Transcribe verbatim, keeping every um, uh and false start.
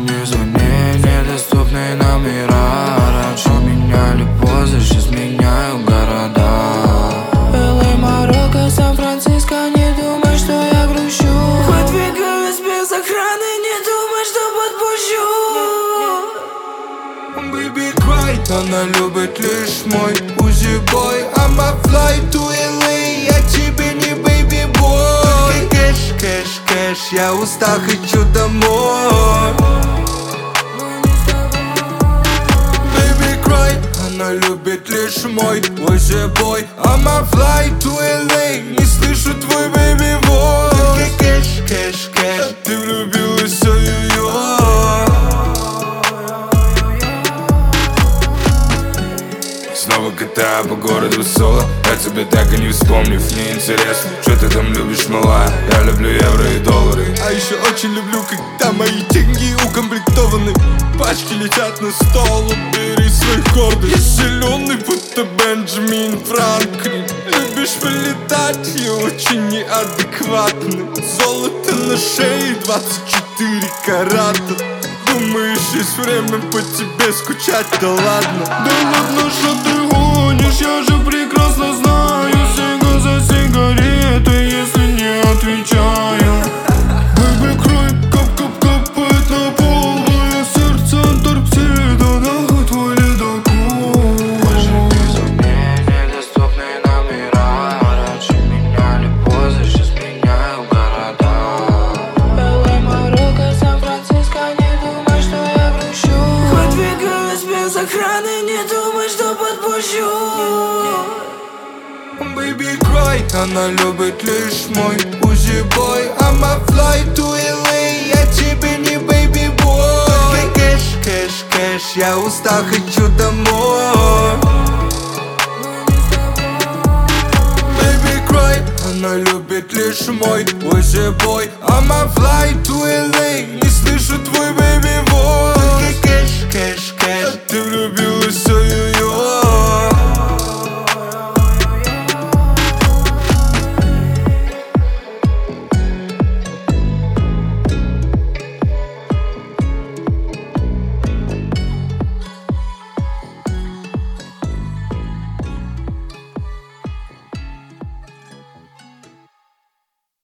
не звони, недоступные номера. Раньше меняли позы, сейчас меняю города. эл эй, Марокко, Сан-Франциско, не думай, что я грущу. Выдвигаюсь без охраны, не думай, что подпущу. Baby cry, она любит лишь мой узи-бой. I'm a fly to эл эй, я тебе не baby-boy. Кэш, кэш, кэш, я устал, хочу домой. Baby cry, она любит лишь мой узи-бой. I'm a fly to эл эй, не слышу твой baby-boy. Кэш, кэш, кэш, ты влюбилась, ой-ой-ой. Снова катаю по городу соло, я тебя так и не вспомнив. Мне интересно, что ты там любишь, мала. Я люблю евро и доллары. А еще очень люблю, когда мои деньги укомплектованы. Пачки летят на стол, убери своих гордых. Я зеленый, будто Бенджамин Франклин. Любишь полетать и очень неадекватный. Золото на шее, двадцать четыре карата. Думаешь, есть время по тебе скучать? Да ладно. Да ладно, что ты гонишь, я же прекрасно знаю. Сега за сигаретой, если не отвечаю. Baby cry, кап-кап капает на пол. Мое сердце Антарктида, нахуй твой ледокол. Больше не звони, недоступные номера. Раньше меняли позы, сейчас меняю города. эл эй, Марокко, Сан-Франциско, не думай, что я грущу. Выдвигаюсь без охраны, не думай, что подпущу. Baby cry, она любит лишь мой узи-бой. I'm a fly to эл эй, я тебе не baby-boy. Кэш, кэш, кэш, я устал, хочу домой. Baby cry, она любит лишь мой узи-бой. I'm a fly